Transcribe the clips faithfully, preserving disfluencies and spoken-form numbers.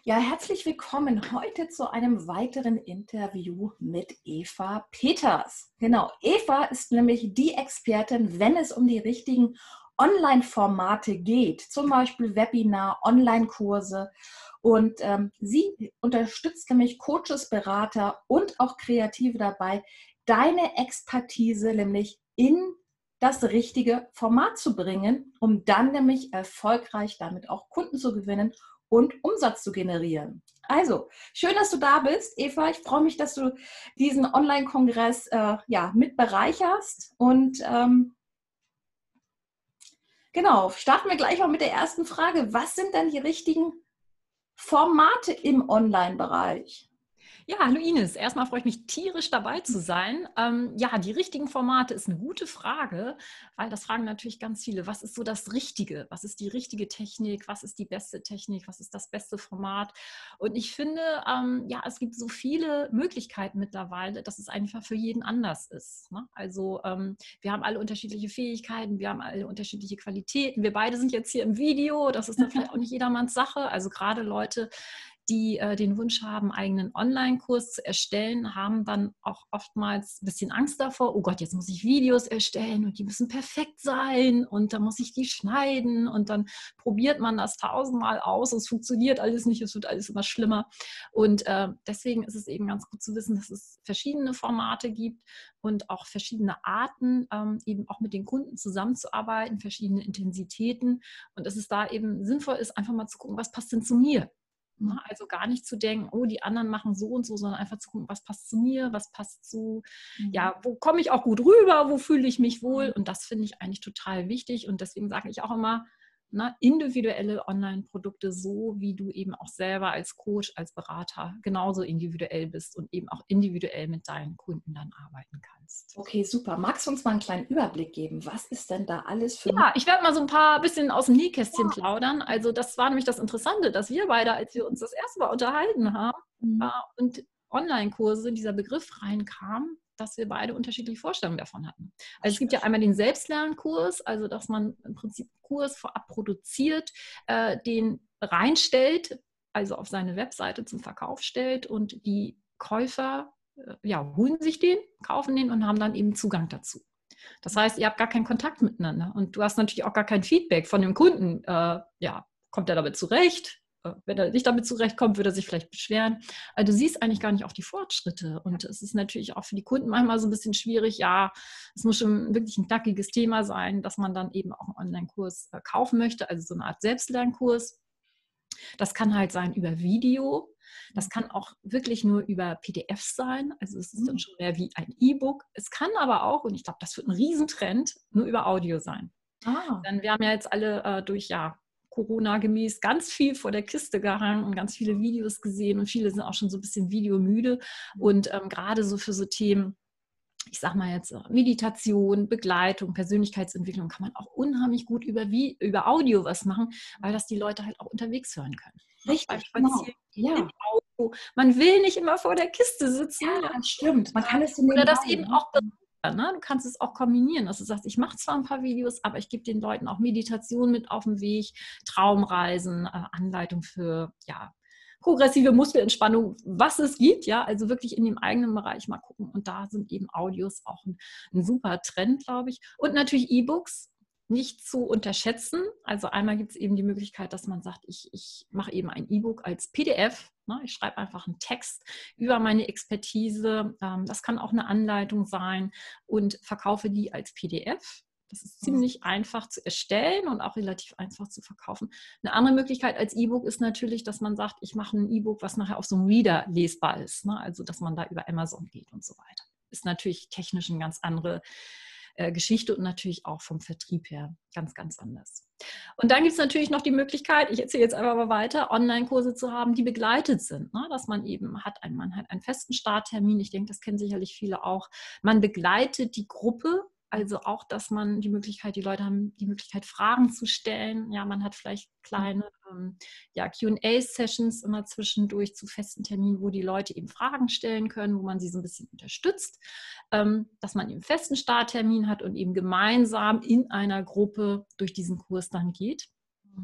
Ja, herzlich willkommen heute zu einem weiteren Interview mit Eva Peters. Genau, Eva ist nämlich die Expertin, wenn es um die richtigen Online-Formate geht, zum Beispiel Webinar, Online-Kurse. Und ähm, sie unterstützt nämlich Coaches, Berater und auch Kreative dabei, deine Expertise nämlich in das richtige Format zu bringen, um dann nämlich erfolgreich damit auch Kunden zu gewinnen und Umsatz zu generieren. Also, schön, dass du da bist, Eva. Ich freue mich, dass du diesen Online-Kongress äh, ja, mit bereicherst. Und ähm, genau, starten wir gleich mal mit der ersten Frage. Was sind denn die richtigen Formate im Online-Bereich? Ja, hallo Ines. Erstmal freue ich mich tierisch dabei zu sein. Ähm, ja, die richtigen Formate ist eine gute Frage, weil das fragen natürlich ganz viele. Was ist so das Richtige? Was ist die richtige Technik? Was ist die beste Technik? Was ist das beste Format? Und ich finde, ähm, ja, es gibt so viele Möglichkeiten mittlerweile, dass es einfach für jeden anders ist. Ne? Also ähm, wir haben alle unterschiedliche Fähigkeiten, wir haben alle unterschiedliche Qualitäten. Wir beide sind jetzt hier im Video. Das ist dann vielleicht auch nicht jedermanns Sache. Also gerade Leute, die äh, den Wunsch haben, einen eigenen Online-Kurs zu erstellen, haben dann auch oftmals ein bisschen Angst davor, oh Gott, jetzt muss ich Videos erstellen und die müssen perfekt sein und dann muss ich die schneiden und dann probiert man das tausendmal aus, es funktioniert alles nicht, es wird alles immer schlimmer und äh, deswegen ist es eben ganz gut zu wissen, dass es verschiedene Formate gibt und auch verschiedene Arten, ähm, eben auch mit den Kunden zusammenzuarbeiten, verschiedene Intensitäten und dass es da eben sinnvoll ist, einfach mal zu gucken, was passt denn zu mir? Also gar nicht zu denken, oh, die anderen machen so und so, sondern einfach zu gucken, was passt zu mir, was passt zu, mhm. ja, wo komme ich auch gut rüber, wo fühle ich mich wohl? Und das finde ich eigentlich total wichtig. Und deswegen sage ich auch immer, na, individuelle Online-Produkte, so wie du eben auch selber als Coach, als Berater genauso individuell bist und eben auch individuell mit deinen Kunden dann arbeiten kannst. Okay, super. Magst du uns mal einen kleinen Überblick geben? Was ist denn da alles für... Ja, ich werde mal so ein paar bisschen aus dem Nähkästchen plaudern. Also das war nämlich das Interessante, dass wir beide, als wir uns das erste Mal unterhalten haben Mhm. äh, und Online-Kurse, dieser Begriff reinkam, dass wir beide unterschiedliche Vorstellungen davon hatten. Also es gibt ja einmal den Selbstlernkurs, also dass man im Prinzip einen Kurs vorab produziert, äh, den reinstellt, also auf seine Webseite zum Verkauf stellt und die Käufer äh, ja, holen sich den, kaufen den und haben dann eben Zugang dazu. Das heißt, ihr habt gar keinen Kontakt miteinander und du hast natürlich auch gar kein Feedback von dem Kunden. Äh, ja, kommt er damit zurecht? Äh, wenn er nicht damit zurechtkommt, würde er sich vielleicht beschweren. Also du siehst eigentlich gar nicht auf die Fortschritte und es ist natürlich auch für die Kunden manchmal so ein bisschen schwierig. Ja, es muss schon wirklich ein knackiges Thema sein, dass man dann eben auch einen Online-Kurs äh, kaufen möchte, also so eine Art Selbstlernkurs. Das kann halt sein über Video. Das kann auch wirklich nur über P D Fs sein. Also es ist dann schon mehr wie ein E-Book. Es kann aber auch, und ich glaube, das wird ein Riesentrend, nur über Audio sein. Ah. Denn wir haben ja jetzt alle äh, durch ja, Corona gemäß ganz viel vor der Kiste gehangen und ganz viele Videos gesehen und viele sind auch schon so ein bisschen videomüde. Und ähm, gerade so für so Themen, ich sage mal jetzt Meditation, Begleitung, Persönlichkeitsentwicklung kann man auch unheimlich gut über, wie, über Audio was machen, weil das die Leute halt auch unterwegs hören können. Richtig, Beim genau. Spazieren, Ja. im Auto. Man will nicht immer vor der Kiste sitzen. Ja, Ja. das stimmt. Man kann es so Oder nebenbei, das eben ne? auch bereichern, ne? Du kannst es auch kombinieren, dass du sagst, ich mache zwar ein paar Videos, aber ich gebe den Leuten auch Meditation mit auf den Weg, Traumreisen, äh, Anleitung für ja, progressive Muskelentspannung, was es gibt, ja, also wirklich in dem eigenen Bereich mal gucken. Und da sind eben Audios auch ein, ein super Trend, glaube ich. Und natürlich E-Books, nicht zu unterschätzen. Also einmal gibt es eben die Möglichkeit, dass man sagt, ich, ich mache eben ein E-Book als P D F. Ne? Ich schreibe einfach einen Text über meine Expertise. Ähm, das kann auch eine Anleitung sein und verkaufe die als P D F. Das ist ziemlich einfach zu erstellen und auch relativ einfach zu verkaufen. Eine andere Möglichkeit als E-Book ist natürlich, dass man sagt, ich mache ein E-Book, was nachher auf so einem Reader lesbar ist. Ne? Also, dass man da über Amazon geht und so weiter. Ist natürlich technisch eine ganz andere äh, Geschichte und natürlich auch vom Vertrieb her ganz, ganz anders. Und dann gibt es natürlich noch die Möglichkeit, ich erzähle jetzt einfach mal weiter, Online-Kurse zu haben, die begleitet sind. Ne? Dass man eben hat, ein, man hat einen festen Starttermin. Ich denke, das kennen sicherlich viele auch. Man begleitet die Gruppe. Also auch, dass man die Möglichkeit, die Leute haben die Möglichkeit, Fragen zu stellen. Ja, man hat vielleicht kleine ähm, ja, Q und A-Sessions immer zwischendurch zu festen Terminen, wo die Leute eben Fragen stellen können, wo man sie so ein bisschen unterstützt. Ähm, dass man eben einen festen Starttermin hat und eben gemeinsam in einer Gruppe durch diesen Kurs dann geht. Mhm.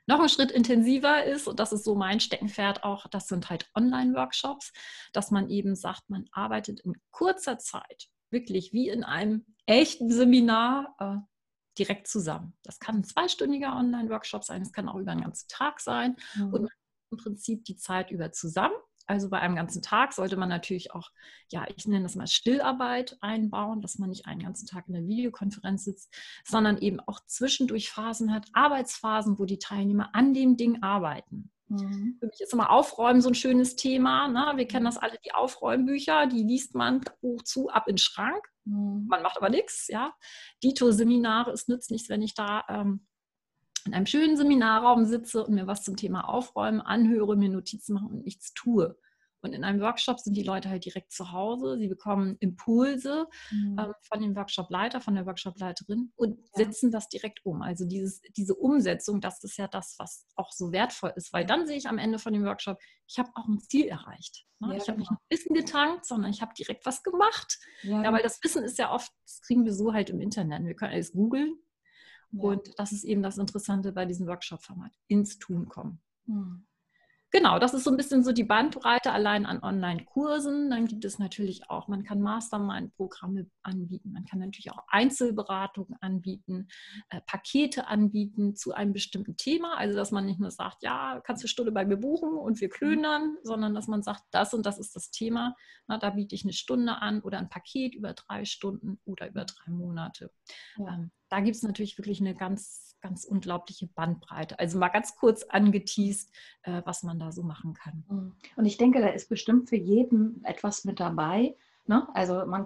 noch ein Schritt intensiver ist, und das ist so mein Steckenpferd auch, das sind halt Online-Workshops, dass man eben sagt, man arbeitet in kurzer Zeit, wirklich wie in einem echten Seminar, äh, direkt zusammen. Das kann ein zweistündiger Online-Workshop sein, es kann auch über einen ganzen Tag sein Mhm. und man hat im Prinzip die Zeit über zusammen. Also bei einem ganzen Tag sollte man natürlich auch, ja, ich nenne das mal Stillarbeit einbauen, dass man nicht einen ganzen Tag in der Videokonferenz sitzt, sondern eben auch zwischendurch Phasen hat, Arbeitsphasen, wo die Teilnehmer an dem Ding arbeiten. Mhm. Für mich ist immer Aufräumen so ein schönes Thema. Ne? Wir kennen das alle, die Aufräumbücher, die liest man Buch zu, ab in den Schrank. Mhm. Man macht aber nichts. Ja? Dito-Seminare, es nützt nichts, wenn ich da ähm, in einem schönen Seminarraum sitze und mir was zum Thema Aufräumen anhöre, mir Notizen mache und nichts tue. Und in einem Workshop sind die Leute halt direkt zu Hause. Sie bekommen Impulse Mhm. ähm, von dem Workshopleiter, von der Workshopleiterin und Ja. setzen das direkt um. Also dieses, diese Umsetzung, das ist ja das, was auch so wertvoll ist. Weil dann sehe ich am Ende von dem Workshop, ich habe auch ein Ziel erreicht. Ne? Ja, Ich habe nicht genau. nur Wissen getankt, sondern ich habe direkt was gemacht. Ja, Ja, weil das Wissen ist ja oft, das kriegen wir so halt im Internet. Wir können alles googeln. ja. Und das ist eben das Interessante bei diesem Workshop-Format, ins Tun kommen. Mhm. Genau, das ist so ein bisschen so die Bandbreite allein an Online-Kursen. Dann gibt es natürlich auch, man kann Mastermind-Programme anbieten, man kann natürlich auch Einzelberatungen anbieten, äh, Pakete anbieten zu einem bestimmten Thema. Also dass man nicht nur sagt, ja, kannst du eine Stunde bei mir buchen und wir klönern, sondern dass man sagt, das und das ist das Thema. Na, da biete ich eine Stunde an oder ein Paket über drei Stunden oder über drei Monate. Ja. Ähm, da gibt es natürlich wirklich eine ganz, ganz unglaubliche Bandbreite. Also mal ganz kurz angeteast, äh, was man da so machen kann. Mhm. Und ich denke, da ist bestimmt für jeden etwas mit dabei. Ne? Also man,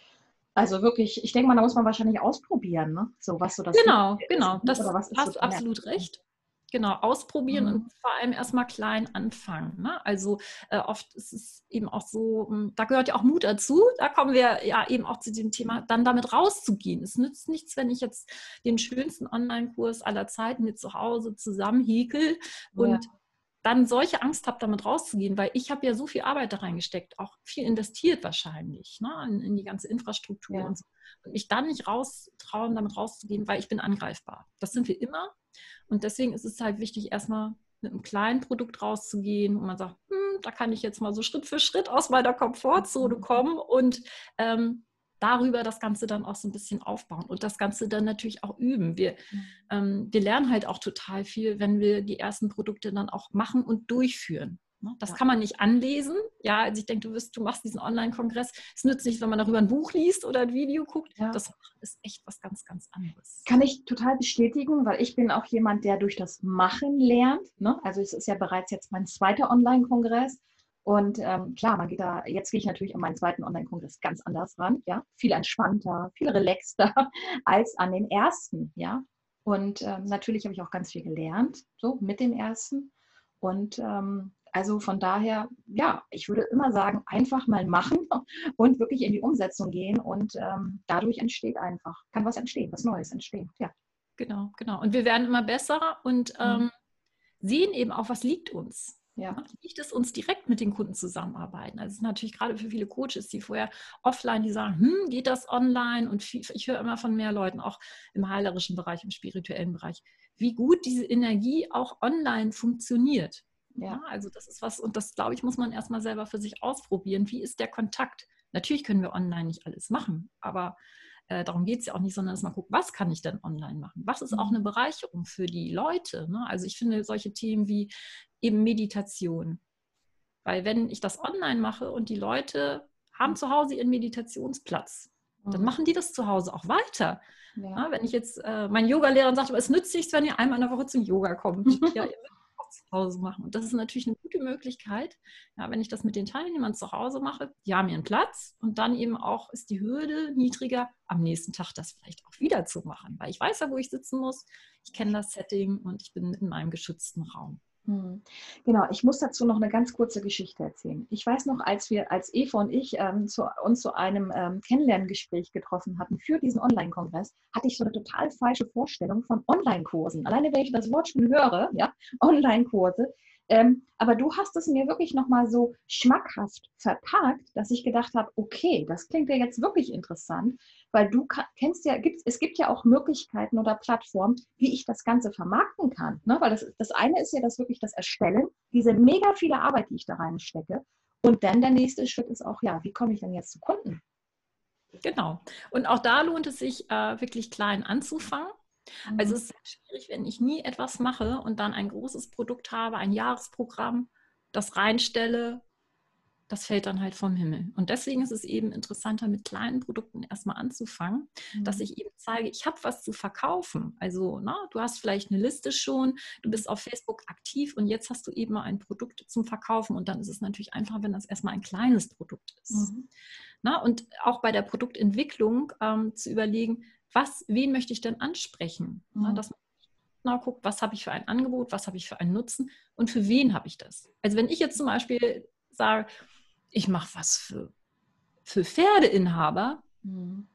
also wirklich, ich denke mal, da muss man wahrscheinlich ausprobieren, ne? So was so das Genau, Richtige genau. ist. Oder Das was ist so hast du deine absolut Erfahrung? recht. Genau, ausprobieren und Mhm. vor allem erstmal klein anfangen. Ne? Also äh, oft ist es eben auch so, mh, da gehört ja auch Mut dazu. Da kommen wir ja eben auch zu dem Thema, dann damit rauszugehen. Es nützt nichts, wenn ich jetzt den schönsten Online-Kurs aller Zeiten mir zu Hause zusammenhäkel Ja. und dann solche Angst habe, damit rauszugehen, weil ich habe ja so viel Arbeit da reingesteckt, auch viel investiert wahrscheinlich, ne, in, in die ganze Infrastruktur Ja. und so. Und mich dann nicht raustrauen, damit rauszugehen, weil ich bin angreifbar. Das sind wir immer. Und deswegen ist es halt wichtig, erstmal mit einem kleinen Produkt rauszugehen, wo man sagt, hm, da kann ich jetzt mal so Schritt für Schritt aus meiner Komfortzone kommen und ähm, darüber das Ganze dann auch so ein bisschen aufbauen und das Ganze dann natürlich auch üben. Wir, ähm, wir lernen halt auch total viel, wenn wir die ersten Produkte dann auch machen und durchführen. Das Ja. kann man nicht anlesen. Ja, also ich denke, du, wirst, du machst diesen Online-Kongress. Es nützt nicht, wenn man darüber ein Buch liest oder ein Video guckt. Ja. Das ist echt was ganz, ganz anderes. Kann ich total bestätigen, weil ich bin auch jemand, der durch das Machen lernt. Ne? Also es ist ja bereits jetzt mein zweiter Online-Kongress. Und ähm, klar, man geht da, jetzt gehe ich natürlich an meinen zweiten Online-Kongress ganz anders ran, ja, viel entspannter, viel relaxter als an den ersten, ja. Und ähm, natürlich habe ich auch ganz viel gelernt, so mit dem ersten. Und ähm, also von daher, ja, ich würde immer sagen, einfach mal machen und wirklich in die Umsetzung gehen und ähm, dadurch entsteht einfach, kann was entstehen, was Neues entstehen, ja. Genau, genau. Und wir werden immer besser und ähm, sehen eben auch, was liegt uns. Ja. Liegt es uns direkt mit den Kunden zusammenarbeiten? Also es ist natürlich gerade für viele Coaches, die vorher offline, die sagen, hm, geht das online? Und viel, ich höre immer von mehr Leuten, auch im heilerischen Bereich, im spirituellen Bereich, wie gut diese Energie auch online funktioniert. Ja. Ja, also das ist was, und das, glaube ich, muss man erstmal selber für sich ausprobieren. Wie ist der Kontakt? Natürlich können wir online nicht alles machen, aber äh, darum geht es ja auch nicht, sondern dass man guckt, was kann ich denn online machen? Was ist auch eine Bereicherung für die Leute? Ne? Also ich finde solche Themen wie eben Meditation. Weil wenn ich das online mache und die Leute haben zu Hause ihren Meditationsplatz, dann machen die das zu Hause auch weiter. Ja. Ja, wenn ich jetzt, äh, mein Yoga-Lehrer sagt, aber es nützt nichts, wenn ihr einmal in der Woche zum Yoga kommt. Ja, ihr müsst es auch zu Hause machen. Und das ist natürlich eine gute Möglichkeit, ja, wenn ich das mit den Teilnehmern zu Hause mache. Die haben ihren Platz und dann eben auch ist die Hürde niedriger, am nächsten Tag das vielleicht auch wieder zu machen. Weil ich weiß ja, wo ich sitzen muss. Ich kenne das Setting und ich bin in meinem geschützten Raum. Genau, ich muss dazu noch eine ganz kurze Geschichte erzählen. Ich weiß noch, als wir, als Eva und ich ähm, zu, uns zu einem ähm, Kennenlerngespräch getroffen hatten für diesen Online-Kongress, hatte ich so eine total falsche Vorstellung von Online-Kursen. Alleine, wenn ich das Wort schon höre, ja, Online-Kurse, Ähm, aber du hast es mir wirklich nochmal so schmackhaft verpackt, dass ich gedacht habe, okay, das klingt ja jetzt wirklich interessant, weil du ka- kennst ja, gibt's, es gibt ja auch Möglichkeiten oder Plattformen, wie ich das Ganze vermarkten kann. Ne? Weil das, das eine ist ja das wirklich das Erstellen, diese mega viele Arbeit, die ich da reinstecke. Und dann der nächste Schritt ist auch, ja, wie komme ich denn jetzt zu Kunden? Genau. Und auch da lohnt es sich, äh, wirklich klein anzufangen. Also Mhm. es ist sehr schwierig, wenn ich nie etwas mache und dann ein großes Produkt habe, ein Jahresprogramm, das reinstelle, das fällt dann halt vom Himmel. Und deswegen ist es eben interessanter, mit kleinen Produkten erstmal anzufangen, dass Mhm. ich eben zeige, ich habe was zu verkaufen. Also, na, du hast vielleicht eine Liste schon, du bist auf Facebook aktiv und jetzt hast du eben mal ein Produkt zum Verkaufen. Und dann ist es natürlich einfach, wenn das erstmal ein kleines Produkt ist. Mhm. Na, und auch bei der Produktentwicklung ähm, zu überlegen, was, wen möchte ich denn ansprechen? Na, Mhm. dass man genau guckt, was habe ich für ein Angebot, was habe ich für einen Nutzen und für wen habe ich das? Also wenn ich jetzt zum Beispiel sage, ich mache was für, für Pferdeinhaber, Mhm.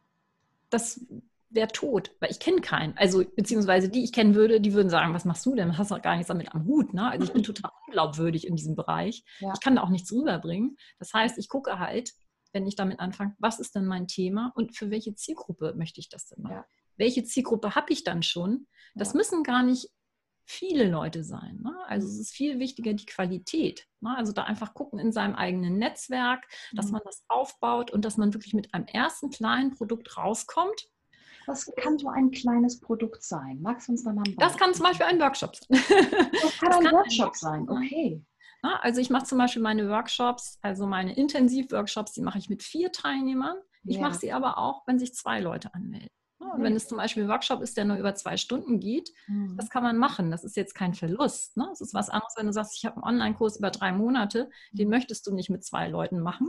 das wäre tot, weil ich kenne keinen. Also beziehungsweise die ich kennen würde, die würden sagen, was machst du denn? Hast doch gar nichts damit am Hut. Ne? Also ich bin total unglaubwürdig in diesem Bereich. Ich Ja. kann da auch nichts rüberbringen. Das heißt, ich gucke halt, wenn ich damit anfange, was ist denn mein Thema und für welche Zielgruppe möchte ich das denn machen? Ja. Welche Zielgruppe habe ich dann schon? Das Ja. müssen gar nicht viele Leute sein. Ne? Also Mhm. es ist viel wichtiger die Qualität. Ne? Also da einfach gucken in seinem eigenen Netzwerk, dass Mhm. man das aufbaut und dass man wirklich mit einem ersten kleinen Produkt rauskommt. Was kann so ein kleines Produkt sein? Magst du uns da mal ein Das kann Beispiel zum Beispiel ein geben? Workshop sein. Das kann Das ein kann ein Workshop Workshop sein, sein. okay. Ja, also ich mache zum Beispiel meine Workshops, also meine Intensivworkshops, die mache ich mit vier Teilnehmern. Ich mache Ja. sie aber auch, wenn sich zwei Leute anmelden. Ja, und wenn Ja. es zum Beispiel ein Workshop ist, der nur über zwei Stunden geht, das Mhm. kann man machen. Das ist jetzt kein Verlust. Ne? Es ist was anderes, wenn du sagst, ich habe einen Online-Kurs über drei Monate, den Mhm. möchtest du nicht mit zwei Leuten machen.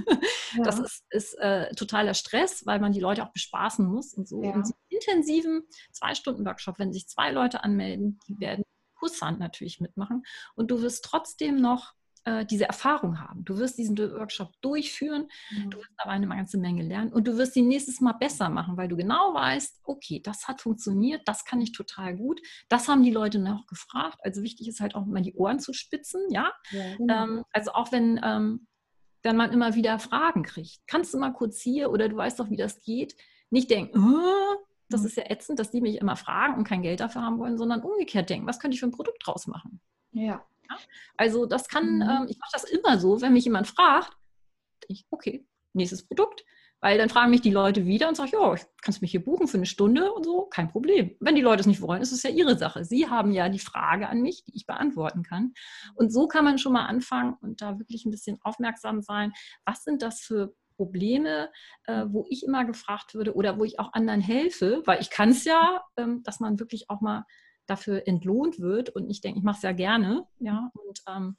Das Ja. ist, ist äh, totaler Stress, weil man die Leute auch bespaßen muss und so. Und Ja. so einen intensiven Zwei-Stunden-Workshop, wenn sich zwei Leute anmelden, die werden kursant natürlich mitmachen. Und du wirst trotzdem noch äh, diese Erfahrung haben. Du wirst diesen Workshop durchführen, du Mhm. wirst aber eine ganze Menge lernen und du wirst ihn nächstes Mal besser machen, weil du genau weißt, okay, das hat funktioniert, das kann ich total gut, das haben die Leute noch gefragt. Also wichtig ist halt auch mal die Ohren zu spitzen, ja. Ja, genau. Ähm, also auch wenn ähm, dann man immer wieder Fragen kriegt. Kannst du mal kurz hier oder du weißt doch, wie das geht, nicht denken, oh, das Mhm. ist ja ätzend, dass die mich immer fragen und kein Geld dafür haben wollen, sondern umgekehrt denken, was könnte ich für ein Produkt draus machen? Ja. Ja? Also das kann, Mhm. ähm, ich mache das immer so, wenn mich jemand fragt, ich, okay, nächstes Produkt. Weil dann fragen mich die Leute wieder und sagen, ja, kannst mich hier buchen für eine Stunde und so, kein Problem. Wenn die Leute es nicht wollen, ist es ja ihre Sache. Sie haben ja die Frage an mich, die ich beantworten kann. Und so kann man schon mal anfangen und da wirklich ein bisschen aufmerksam sein. Was sind das für Probleme, äh, wo ich immer gefragt würde oder wo ich auch anderen helfe, weil ich kann es ja, ähm, dass man wirklich auch mal dafür entlohnt wird und ich denke, ich mache es ja gerne, ja, und ähm,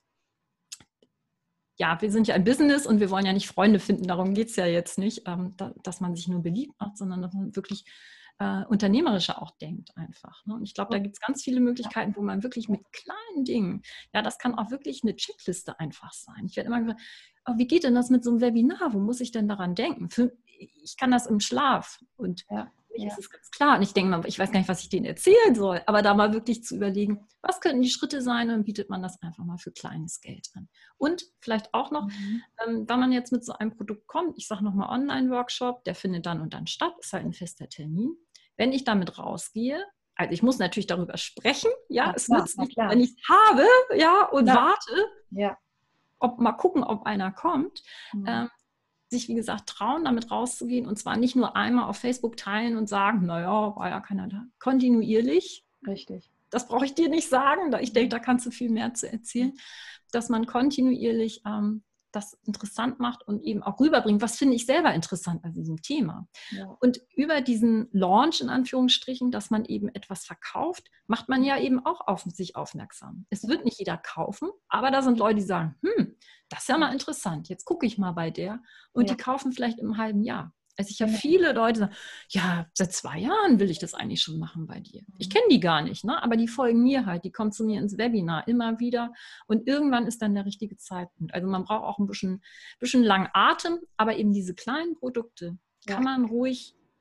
ja, wir sind ja ein Business und wir wollen ja nicht Freunde finden, darum geht es ja jetzt nicht, ähm, da, dass man sich nur beliebt macht, sondern dass man wirklich äh, unternehmerischer auch denkt einfach. Ne? Und ich glaube, da gibt es ganz viele Ja. Möglichkeiten, wo man wirklich mit kleinen Dingen, ja, das kann auch wirklich eine Checkliste einfach sein. Ich werde immer gefragt, oh, wie geht denn das mit so einem Webinar? Wo muss ich denn daran denken? Für, ich kann das im Schlaf und Ja. für mich ist Ja. es ganz klar. Und ich denke mal, ich weiß gar nicht, was ich denen erzählen soll, aber da mal wirklich zu überlegen, was könnten die Schritte sein, und dann bietet man das einfach mal für kleines Geld an. Und vielleicht auch noch, Mhm. ähm, wenn man jetzt mit so einem Produkt kommt, ich sage nochmal Online-Workshop, der findet dann und dann statt, ist halt ein fester Termin. Wenn ich damit rausgehe, also ich muss natürlich darüber sprechen, ja, Na es klar, nützt na nicht, klar. wenn ich es habe, ja, und Ja. warte, Ja. ob, mal gucken, ob einer kommt. Mhm. Ähm, sich, wie gesagt, trauen, damit rauszugehen und zwar nicht nur einmal auf Facebook teilen und sagen, naja, war ja keiner da, kontinuierlich. Richtig. Das brauche ich dir nicht sagen, da ich denke, da kannst du viel mehr zu erzählen, dass man kontinuierlich ähm, das interessant macht und eben auch rüberbringt, was finde ich selber interessant an diesem Thema. Ja. Und über diesen Launch in Anführungsstrichen, dass man eben etwas verkauft, macht man ja eben auch auf sich aufmerksam. Es wird nicht jeder kaufen, aber da sind Leute, die sagen, hm, das ist ja mal interessant, jetzt gucke ich mal bei der und Ja. die kaufen vielleicht im halben Jahr. Also ich habe Genau. viele Leute, die sagen, ja, seit zwei Jahren will ich das eigentlich schon machen bei dir. Ich kenne die gar nicht, ne? Aber die folgen mir halt, die kommen zu mir ins Webinar immer wieder und irgendwann ist dann der richtige Zeitpunkt. Also man braucht auch ein bisschen, bisschen lang Atem, aber eben diese kleinen Produkte Ja. kann man ruhig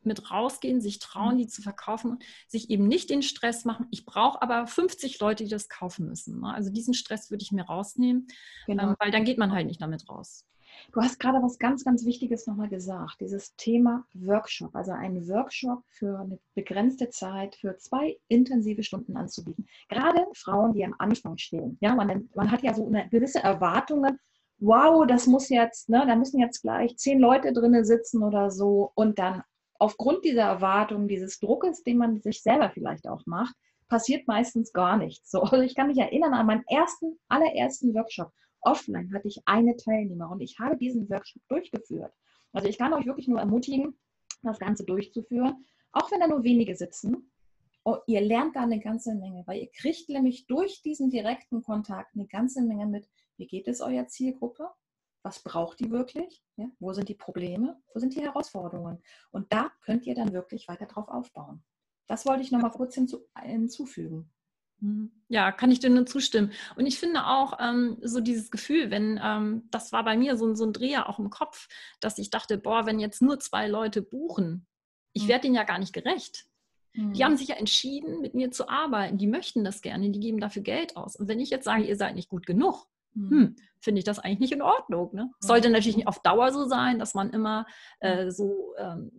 mit rausgehen, sich trauen, die zu verkaufen, sich eben nicht den Stress machen. Ich brauche aber fünfzig Leute, die das kaufen müssen. Ne? Also diesen Stress würde ich mir rausnehmen, Genau. ähm, weil dann geht man halt nicht damit raus. Du hast gerade was ganz, ganz Wichtiges nochmal gesagt, dieses Thema Workshop, also einen Workshop für eine begrenzte Zeit, für zwei intensive Stunden anzubieten. Gerade Frauen, die am Anfang stehen. Ja, man, man hat ja so eine gewisse Erwartungen, wow, das muss jetzt, ne, da müssen jetzt gleich zehn Leute drinnen sitzen oder so und dann aufgrund dieser Erwartungen, dieses Druckes, den man sich selber vielleicht auch macht, passiert meistens gar nichts. So, also ich kann mich erinnern an meinen ersten, allerersten Workshop. Offline hatte ich eine Teilnehmerin und ich habe diesen Workshop durchgeführt. Also ich kann euch wirklich nur ermutigen, das Ganze durchzuführen, auch wenn da nur wenige sitzen. Oh, ihr lernt da eine ganze Menge, weil ihr kriegt nämlich durch diesen direkten Kontakt eine ganze Menge mit. Wie geht es eurer Zielgruppe? Was braucht die wirklich? Ja, wo sind die Probleme? Wo sind die Herausforderungen? Und da könnt ihr dann wirklich weiter drauf aufbauen. Das wollte ich noch mal kurz hinzu, hinzufügen. Ja, kann ich dir nur zustimmen. Und ich finde auch ähm, so dieses Gefühl, wenn, ähm, das war bei mir so, so ein Dreher auch im Kopf, dass ich dachte, boah, wenn jetzt nur zwei Leute buchen, ich Mhm. werde denen ja gar nicht gerecht. Mhm. Die haben sich ja entschieden, mit mir zu arbeiten. Die möchten das gerne, die geben dafür Geld aus. Und wenn ich jetzt sage, ihr seid nicht gut genug, Mhm. hm, finde ich das eigentlich nicht in Ordnung. Ne? Es sollte natürlich nicht auf Dauer so sein, dass man immer äh, so ähm,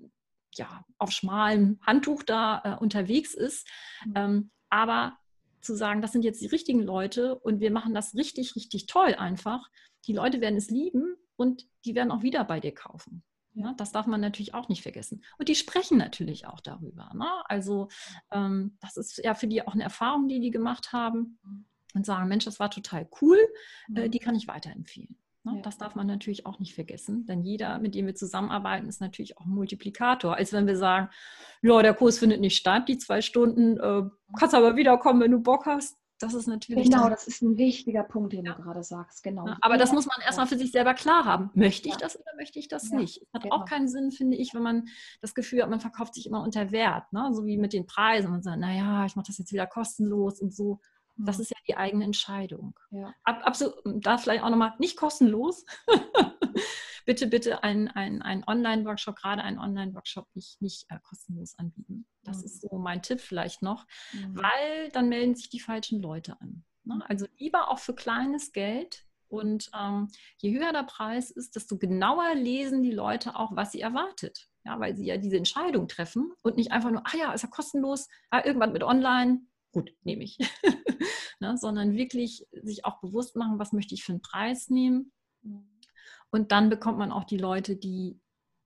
ja, auf schmalem Handtuch da äh, unterwegs ist. Mhm. Ähm, aber zu sagen, das sind jetzt die richtigen Leute und wir machen das richtig, richtig toll einfach. Die Leute werden es lieben und die werden auch wieder bei dir kaufen. Ja. Ne? Das darf man natürlich auch nicht vergessen. Und die sprechen natürlich auch darüber. Ne? Also ähm, das ist ja für die auch eine Erfahrung, die die gemacht haben und sagen, Mensch, das war total cool, äh, die kann ich weiterempfehlen. Ne? Ja. Das darf man natürlich auch nicht vergessen, denn jeder, mit dem wir zusammenarbeiten, ist natürlich auch ein Multiplikator. Als wenn wir sagen, ja, der Kurs findet nicht statt, die zwei Stunden, äh, kannst aber wiederkommen, wenn du Bock hast. Das ist natürlich Genau, dann, das ist ein wichtiger Punkt, den ja. du gerade sagst. Genau. Ne? Aber das Jeder- muss man erstmal für sich selber klar haben. Möchte ich Ja. das oder möchte ich das Ja, nicht? Es hat genau. auch keinen Sinn, finde ich, wenn man das Gefühl hat, man verkauft sich immer unter Wert. Ne? So wie mit den Preisen. Man sagt, naja, ich mache das jetzt wieder kostenlos und so. Das ist ja die eigene Entscheidung. Ja. Ab, absolut, da vielleicht auch nochmal nicht kostenlos. bitte, bitte einen ein Online-Workshop, gerade einen Online-Workshop nicht, nicht äh, kostenlos anbieten. Das Mhm. ist so mein Tipp vielleicht noch, Mhm. weil dann melden sich die falschen Leute an. Ne? Also lieber auch für kleines Geld. Und ähm, je höher der Preis ist, desto genauer lesen die Leute auch, was sie erwartet. Ja, weil sie ja diese Entscheidung treffen und nicht einfach nur, ah ja, ist ja kostenlos, ah, irgendwann mit online, gut, nehme ich. Ne, sondern wirklich sich auch bewusst machen, was möchte ich für einen Preis nehmen. Und dann bekommt man auch die Leute, die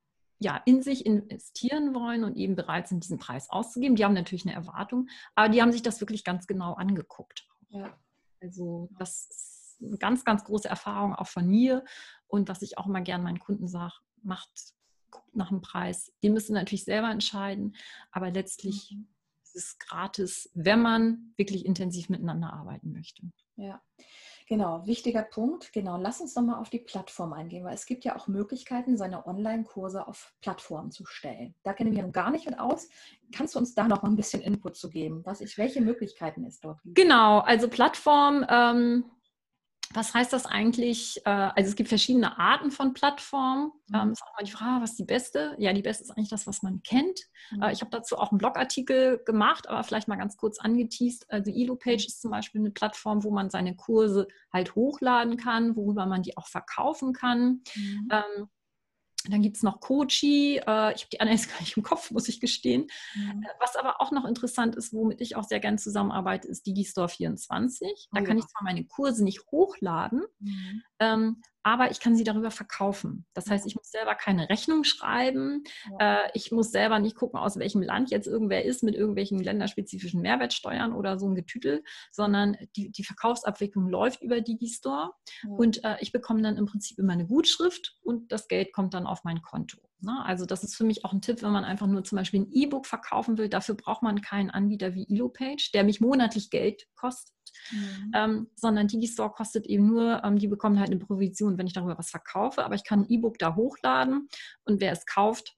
ja in sich investieren wollen und eben bereit sind, diesen Preis auszugeben. Die haben natürlich eine Erwartung, aber die haben sich das wirklich ganz genau angeguckt. Ja. Also das ist eine ganz, ganz große Erfahrung auch von mir. Und was ich auch immer gerne meinen Kunden sage, macht, guckt nach dem Preis. Die müssen natürlich selber entscheiden, aber letztlich Mhm. ist es gratis, wenn man wirklich intensiv miteinander arbeiten möchte. Ja, genau, wichtiger Punkt. Genau, lass uns nochmal auf die Plattform eingehen, weil es gibt ja auch Möglichkeiten, seine Online-Kurse auf Plattformen zu stellen. Da kennen wir noch gar nicht mit aus. Kannst du uns da noch mal ein bisschen Input zu geben, was ich, welche Möglichkeiten es dort gibt? Genau, also Plattform, ähm, was heißt das eigentlich? Äh, also es gibt verschiedene Arten von Plattformen. Mhm. Ähm, ist auch mal die Frage, was ist die beste? Ja, die beste ist eigentlich das, was man kennt. Mhm. Äh, ich habe dazu auch einen Blogartikel gemacht, aber vielleicht mal ganz kurz angeteased. Also Elopage ist zum Beispiel eine Plattform, wo man seine Kurse halt hochladen kann, worüber man die auch verkaufen kann. Mhm. Ähm, Dann gibt es noch Coachy. Äh, ich habe die anderen jetzt gar nicht im Kopf, muss ich gestehen. Mhm. Äh, Was aber auch noch interessant ist, womit ich auch sehr gerne zusammenarbeite, ist Digistore vierundzwanzig. Da Oh, kann ja. ich zwar meine Kurse nicht hochladen, Mhm. ähm, aber ich kann sie darüber verkaufen. Das heißt, ich muss selber keine Rechnung schreiben. Ja. Äh, ich muss selber nicht gucken, aus welchem Land jetzt irgendwer ist mit irgendwelchen länderspezifischen Mehrwertsteuern oder so ein Getüdel, sondern die, die Verkaufsabwicklung läuft über Digistore. Ja. Und äh, ich bekomme dann im Prinzip immer eine Gutschrift und das Geld kommt dann auf mein Konto. Ne? Also das ist für mich auch ein Tipp, wenn man einfach nur zum Beispiel ein E-Book verkaufen will. Dafür braucht man keinen Anbieter wie Elopage, der mich monatlich Geld kostet. Mhm. Ähm, sondern Digistore kostet eben nur, ähm, die bekommen halt eine Provision, wenn ich darüber was verkaufe, aber ich kann ein E-Book da hochladen und wer es kauft,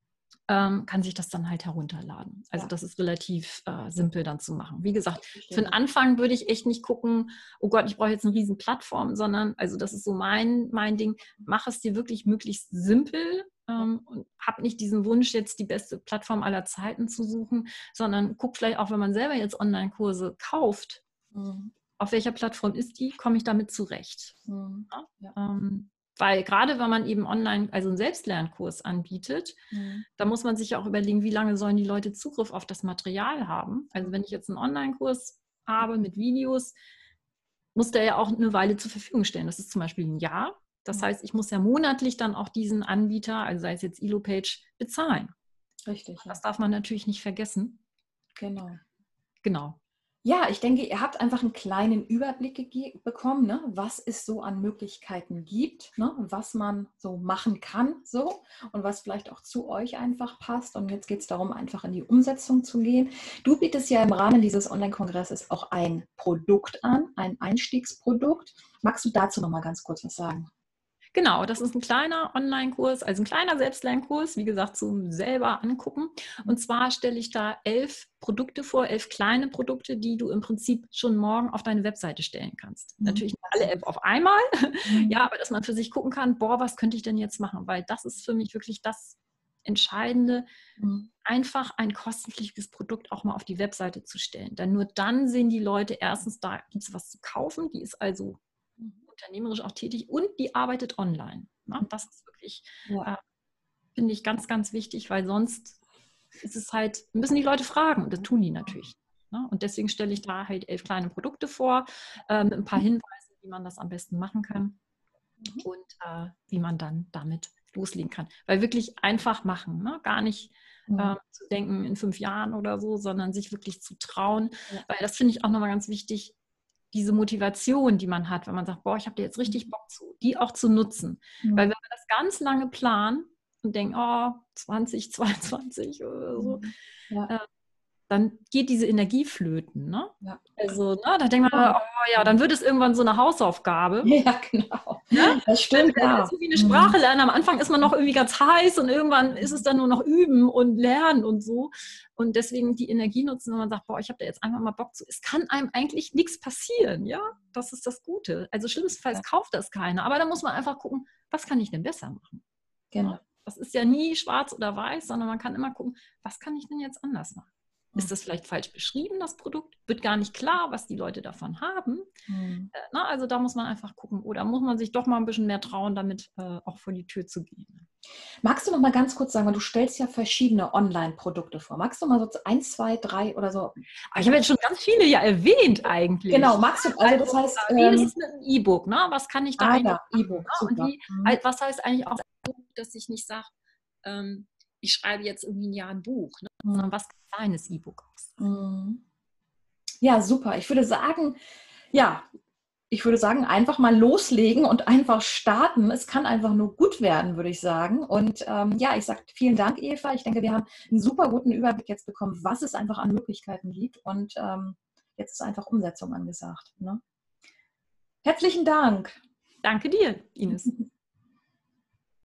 ähm, kann sich das dann halt herunterladen. Also Ja. das ist relativ äh, simpel dann zu machen. Wie gesagt, für Verstehe. den Anfang würde ich echt nicht gucken, oh Gott, ich brauche jetzt eine riesen Plattform, sondern, also das ist so mein, mein Ding, mach es dir wirklich möglichst simpel, ähm, und habe nicht diesen Wunsch, jetzt die beste Plattform aller Zeiten zu suchen, sondern guck vielleicht auch, wenn man selber jetzt Online-Kurse kauft, mhm. auf welcher Plattform ist die, komme ich damit zurecht. Mhm. Ja? Ja. Ähm, weil gerade wenn man eben online, also einen Selbstlernkurs anbietet, mhm. da muss man sich ja auch überlegen, wie lange sollen die Leute Zugriff auf das Material haben. Also wenn ich jetzt einen Online-Kurs habe mit Videos, muss der ja auch eine Weile zur Verfügung stellen. Das ist zum Beispiel ein Jahr. Das heißt, ich muss ja monatlich dann auch diesen Anbieter, also sei es jetzt Elopage, bezahlen. Richtig. Das darf man natürlich nicht vergessen. Genau. Genau. Ja, ich denke, ihr habt einfach einen kleinen Überblick bekommen, ne, was es so an Möglichkeiten gibt, ne, was man so machen kann so und was vielleicht auch zu euch einfach passt. Und jetzt geht es darum, einfach in die Umsetzung zu gehen. Du bietest ja im Rahmen dieses Online-Kongresses auch ein Produkt an, ein Einstiegsprodukt. Magst du dazu noch mal ganz kurz was sagen? Genau, das ist ein kleiner Online-Kurs, also ein kleiner Selbstlernkurs, wie gesagt, zum selber angucken. Und zwar stelle ich da elf Produkte vor, elf kleine Produkte, die du im Prinzip schon morgen auf deine Webseite stellen kannst. Mhm. Natürlich nicht alle elf auf einmal, mhm. ja, aber dass man für sich gucken kann, boah, was könnte ich denn jetzt machen? Weil das ist für mich wirklich das Entscheidende, mhm. einfach ein kostenpflichtiges Produkt auch mal auf die Webseite zu stellen. Denn nur dann sehen die Leute erstens, da gibt es was zu kaufen, die ist also unternehmerisch auch tätig und die arbeitet online. Ne? Das ist wirklich, ja. äh, finde ich, ganz, ganz wichtig, weil sonst ist es halt, müssen die Leute fragen und das tun die natürlich. Ne? Und deswegen stelle ich da halt elf kleine Produkte vor, äh, mit ein paar Hinweisen, wie man das am besten machen kann und äh, wie man dann damit loslegen kann. Weil wirklich einfach machen, ne? Gar nicht äh, zu denken in fünf Jahren oder so, sondern sich wirklich zu trauen, ja. Weil das finde ich auch nochmal ganz wichtig, diese Motivation, die man hat, wenn man sagt, boah, ich habe da jetzt richtig Bock zu, die auch zu nutzen. Mhm. Weil wenn man das ganz lange plant und denkt, oh, zwanzig zweiundzwanzig oder so, ja. äh, dann geht diese Energie flöten. Ne? Ja. Also, ne, da denkt man, oh ja, dann wird es irgendwann so eine Hausaufgabe. Ja, genau. Ne? Das stimmt, ja. Das ist so wie eine Sprache lernen. Am Anfang ist man noch irgendwie ganz heiß und irgendwann ist es dann nur noch üben und lernen und so. Und deswegen die Energie nutzen, wenn man sagt, boah, ich habe da jetzt einfach mal Bock zu. Es kann einem eigentlich nichts passieren, ja? Das ist das Gute. Also schlimmstenfalls kauft das keiner. Aber da muss man einfach gucken, was kann ich denn besser machen? Genau. Ja? Das ist ja nie schwarz oder weiß, sondern man kann immer gucken, was kann ich denn jetzt anders machen? Ist das vielleicht falsch beschrieben, das Produkt? Wird gar nicht klar, was die Leute davon haben. Mhm. Äh, na, also da muss man einfach gucken. Oder muss man sich doch mal ein bisschen mehr trauen, damit äh, auch vor die Tür zu gehen. Magst du noch mal ganz kurz sagen, weil du stellst ja verschiedene Online-Produkte vor. Magst du mal so eins, zwei, drei oder so? Aber ich habe jetzt schon ganz viele ja erwähnt eigentlich. Genau, magst du, also das heißt... Wie ähm, ist es mit einem E-Book? Ne? Was kann ich da ah, eigentlich ja, E-Book, machen? Und wie, mhm. was heißt eigentlich auch, dass ich nicht sage, ähm, ich schreibe jetzt irgendwie ein Jahr ein Buch, ne? mhm. sondern was kann deines E-Book aus? Mhm. Ja, super. Ich würde sagen, ja, ich würde sagen, einfach mal loslegen und einfach starten. Es kann einfach nur gut werden, würde ich sagen. Und ähm, ja, ich sage vielen Dank, Eva. Ich denke, wir haben einen super guten Überblick jetzt bekommen, was es einfach an Möglichkeiten gibt. Und ähm, jetzt ist einfach Umsetzung angesagt. Ne? Herzlichen Dank. Danke dir, Ines.